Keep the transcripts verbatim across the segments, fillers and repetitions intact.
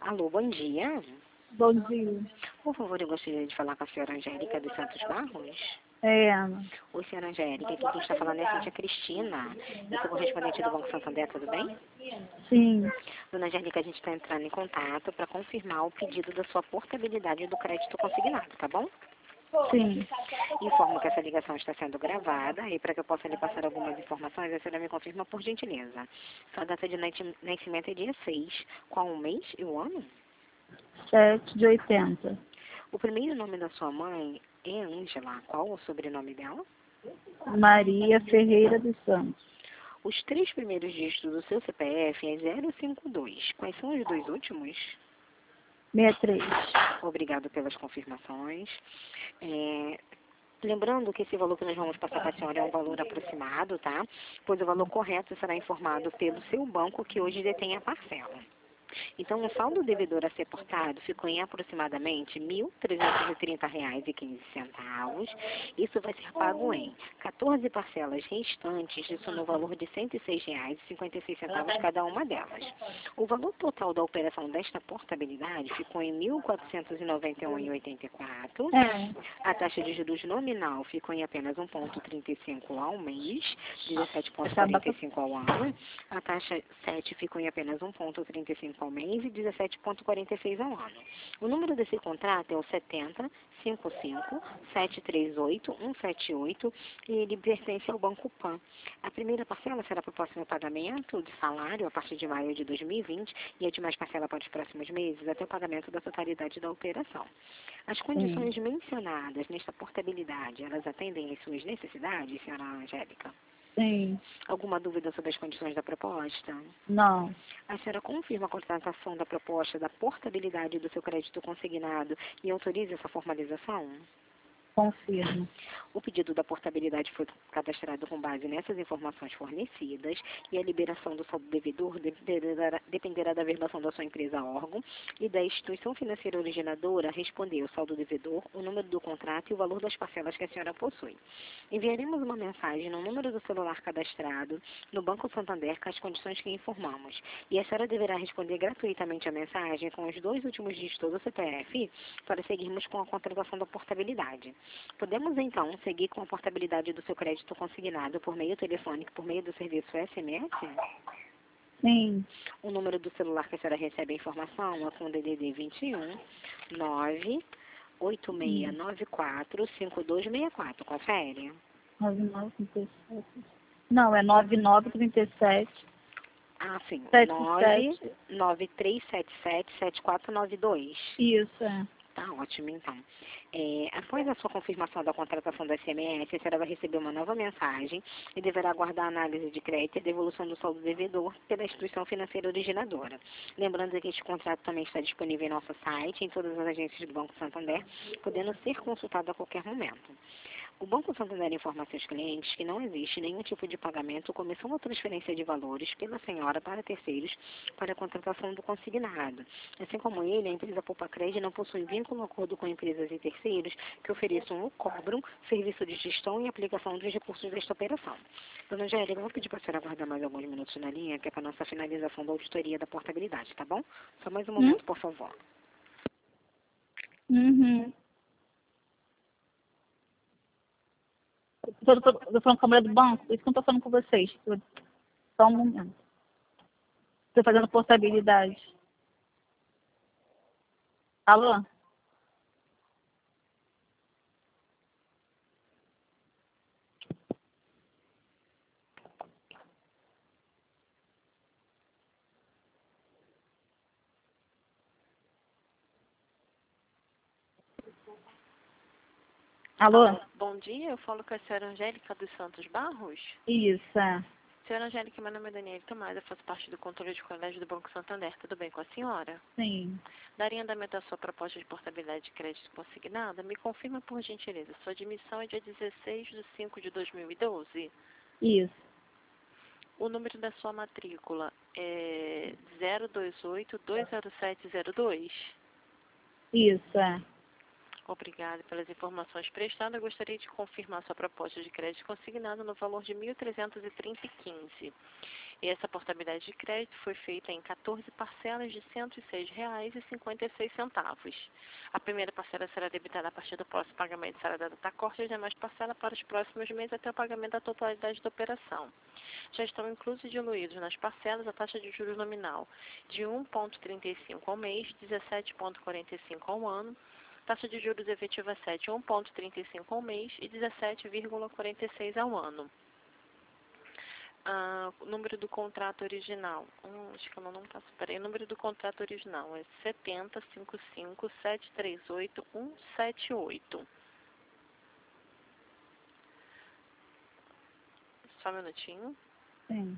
Alô, bom dia. Bom dia. Por favor, eu gostaria de falar com a senhora Angélica dos Santos Barros. É, Ana. Oi, senhora Angélica, aqui quem está falando é a Cíntia Cristina. Eu sou correspondente do Banco Santander, tudo bem? Sim. Dona Angélica, a gente está entrando em contato para confirmar o pedido da sua portabilidade do crédito consignado, tá bom? Sim. Informo que essa ligação está sendo gravada e para que eu possa lhe passar algumas informações, a senhora me confirma por gentileza. Sua data de nascimento é dia seis. Qual o mês e o ano? Sete de oitenta. O primeiro nome da sua mãe é Ângela. Qual o sobrenome dela? Maria Ferreira dos Santos. Os três primeiros dígitos do seu C P F é zero cinco dois. Quais são os dois últimos? sessenta e três. Obrigado pelas confirmações. É, lembrando que esse valor que nós vamos passar para a senhora é um valor aproximado, tá? Pois o valor correto será informado pelo seu banco que hoje detém a parcela. Então, o saldo devedor a ser portado ficou em aproximadamente mil trezentos e trinta reais e quinze centavos. Isso vai ser pago em quatorze parcelas restantes, isso no valor de cento e seis reais e cinquenta e seis centavos cada uma delas. O valor total da operação desta portabilidade ficou em mil quatrocentos e noventa e um reais e oitenta e quatro centavos. É. A taxa de juros nominal ficou em apenas um vírgula trinta e cinco ao mês, dezessete vírgula quarenta e cinco ao ano. A taxa sete ficou em apenas um vírgula trinta e cinco ao mês e dezessete vírgula quarenta e seis ao ano. O número desse contrato é o setenta, cinquenta e cinco, setecentos e trinta e oito, cento e setenta e oito e ele pertence ao Banco Pan. A primeira parcela será para o próximo pagamento de salário a partir de maio de dois mil e vinte e a demais parcela para os próximos meses até o pagamento da totalidade da operação. As condições Sim. mencionadas nesta portabilidade, elas atendem às suas necessidades, senhora Angélica? Sim. Alguma dúvida sobre as condições da proposta? Não. A senhora confirma a contratação da proposta da portabilidade do seu crédito consignado e autoriza essa formalização? Confirmo. O pedido da portabilidade foi cadastrado com base nessas informações fornecidas e a liberação do saldo devedor dependerá, dependerá da versão da sua empresa órgão e da instituição financeira originadora responder o saldo devedor, o número do contrato e o valor das parcelas que a senhora possui. Enviaremos uma mensagem no número do celular cadastrado no Banco Santander com as condições que informamos e a senhora deverá responder gratuitamente a mensagem com os dois últimos dígitos do C P F para seguirmos com a contratação da portabilidade. Podemos, então, seguir com a portabilidade do seu crédito consignado por meio telefônico, por meio do serviço S M S? Sim. O número do celular que a senhora recebe a informação é com o D D D vinte e um, nove oito seis nove quatro cinco dois seis quatro. Confere? nove nove trinta e sete. Não, é nove nove trinta e sete. Ah, sim. sete nove sete. nove três sete sete sete quatro nove dois. Isso, é. Tá ótimo, então. É, após a sua confirmação da contratação do S M S, a senhora vai receber uma nova mensagem e deverá aguardar a análise de crédito e a devolução do saldo devedor pela instituição financeira originadora. Lembrando que este contrato também está disponível em nosso site, em todas as agências do Banco Santander, podendo ser consultado a qualquer momento. O Banco Santander informa a seus clientes que não existe nenhum tipo de pagamento, comissão ou transferência de valores pela senhora para terceiros para a contratação do consignado. Assim como ele, a empresa Poupa Crédito não possui vínculo ou acordo com empresas e terceiros que ofereçam ou cobram serviço de gestão e aplicação dos recursos desta operação. Dona Angélica, eu vou pedir para a senhora aguardar mais alguns minutos na linha, que é para a nossa finalização da auditoria da portabilidade, tá bom? Só mais um Hum? momento, por favor. Uhum. Eu tô, tô, tô falando com a mulher do banco, isso que eu não tô falando com vocês. Tô- Só um momento. Estou fazendo portabilidade. Alô? Alô? Alô, bom dia, eu falo com a senhora Angélica dos Santos Barros. Isso, é. Senhora Angélica, meu nome é Daniela Tomás, eu faço parte do controle de colégio do Banco Santander. Tudo bem com a senhora? Sim. Daria andamento à sua proposta de portabilidade de crédito consignada? Me confirma, por gentileza, sua admissão é dia dezesseis de cinco de dois mil e doze? Isso. O número da sua matrícula é zero dois oito dois zero sete zero dois? Isso, é. Obrigada pelas informações prestadas. Eu gostaria de confirmar sua proposta de crédito consignado no valor de mil trezentos e trinta e quinze. E essa portabilidade de crédito foi feita em quatorze parcelas de cento e seis reais e cinquenta e seis centavos. A primeira parcela será debitada a partir do próximo pagamento será dada da corte e as demais parcelas para os próximos meses até o pagamento da totalidade da operação. Já estão inclusos e diluídos nas parcelas a taxa de juros nominal de um vírgula trinta e cinco ao mês, dezessete vírgula quarenta e cinco ao ano, taxa de juros efetiva sete, um vírgula trinta e cinco ao mês e dezessete vírgula quarenta e seis ao ano. Ah, o número do contrato original, hum, acho que eu não está superei. O número do contrato original é setenta, cinquenta e cinco, setecentos e trinta e oito, cento e setenta e oito. Só um minutinho. Sim.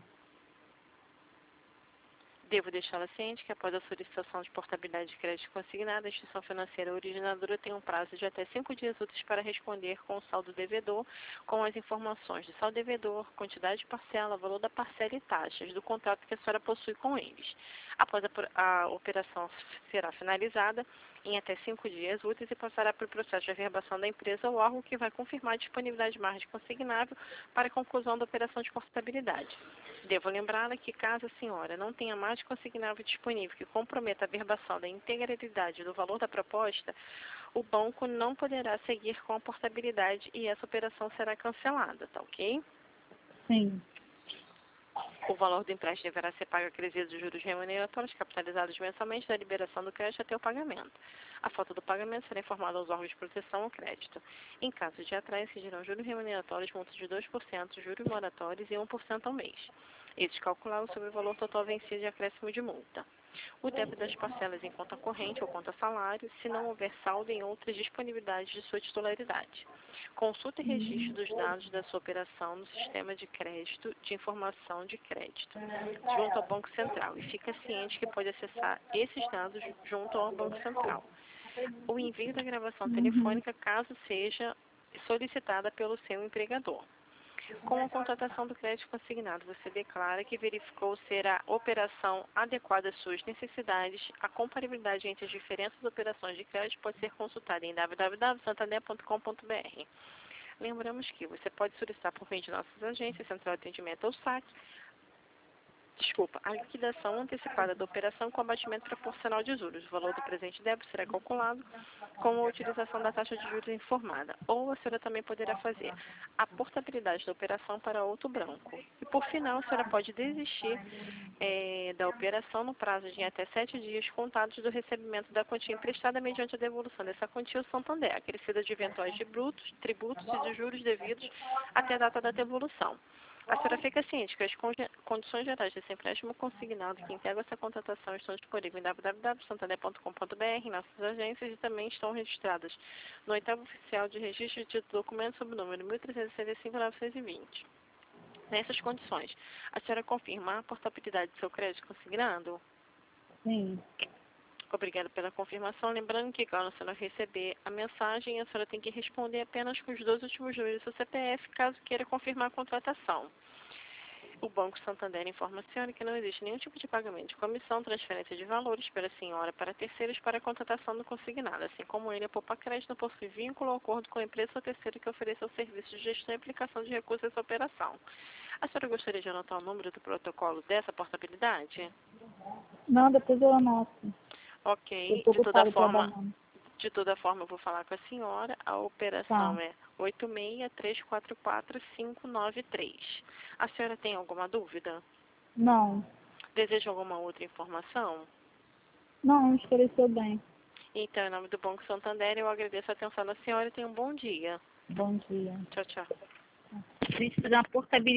Devo deixá-la ciente que após a solicitação de portabilidade de crédito consignada, a instituição financeira originadora tem um prazo de até cinco dias úteis para responder com o saldo devedor, com as informações do saldo devedor, quantidade de parcela, valor da parcela e taxas do contrato que a senhora possui com eles. Após a, a operação será finalizada em até cinco dias úteis e passará para o processo de averbação da empresa ou órgão que vai confirmar a disponibilidade de margem consignável para a conclusão da operação de portabilidade. Devo lembrá-la que, caso a senhora não tenha margem consignável disponível que comprometa a averbação da integralidade do valor da proposta, o banco não poderá seguir com a portabilidade e essa operação será cancelada, tá ok? Sim. O valor do empréstimo deverá ser pago acrescidos dos juros remuneratórios capitalizados mensalmente da liberação do crédito até o pagamento. A falta do pagamento será informada aos órgãos de proteção ao crédito. Em caso de atraso, incidirão juros remuneratórios, multas de dois por cento, juros moratórios e um por cento ao mês. Estes calculados sobre o valor total vencido de acréscimo de multa. O débito das parcelas em conta corrente ou conta salário, se não houver saldo em outras disponibilidades de sua titularidade. Consulta e registro dos dados da sua operação no sistema de crédito de informação de crédito, junto ao Banco Central, e fica ciente que pode acessar esses dados junto ao Banco Central. O envio da gravação telefônica, caso seja solicitada pelo seu empregador. Com a contratação do crédito consignado, você declara que verificou ser a operação adequada às suas necessidades. A comparabilidade entre as diferentes operações de crédito pode ser consultada em w w w ponto santander ponto com ponto b r. Lembramos que você pode solicitar por meio de nossas agências, Central de Atendimento ou saque, Desculpa, a liquidação antecipada da operação com abatimento proporcional de juros. O valor do presente débito será calculado com a utilização da taxa de juros informada. Ou a senhora também poderá fazer a portabilidade da operação para outro banco. E por final, a senhora pode desistir é, da operação no prazo de até sete dias contados do recebimento da quantia emprestada mediante a devolução dessa quantia ao Santander, acrescida de eventuais de brutos, tributos e de juros devidos até a data da devolução. A senhora fica ciente que as condições gerais desse empréstimo consignado que integram essa contratação estão disponíveis em w w w ponto santander ponto com ponto b r, em nossas agências, e também estão registradas no oitavo oficial de registro de documentos sob o número mil trezentos e sessenta e cinco ponto novecentos e vinte. Nessas condições, a senhora confirma a portabilidade do seu crédito consignado? Sim. Obrigada pela confirmação. Lembrando que, quando a senhora receber a mensagem, a senhora tem que responder apenas com os dois últimos números do seu C P F, caso queira confirmar a contratação. O Banco Santander informa a senhora que não existe nenhum tipo de pagamento de comissão, transferência de valores pela senhora para terceiros para a contratação do consignado, assim como ele, a Poupa Crédito, não possui vínculo ou acordo com a empresa ou terceiro que ofereça o serviço de gestão e aplicação de recursos a essa operação. A senhora gostaria de anotar o número do protocolo dessa portabilidade? Não, depois eu anoto. Ok, Eu de toda forma, trabalhando. de toda forma eu vou falar com a senhora. A operação Tá. é oito seis três quatro quatro cinco nove três. A senhora tem alguma dúvida? Não. Deseja alguma outra informação? Não, esclareceu bem. Então, em nome do Banco Santander, eu agradeço a atenção da senhora e tenha um bom dia. Bom dia. Tchau, tchau. A gente fazer uma portabilidade.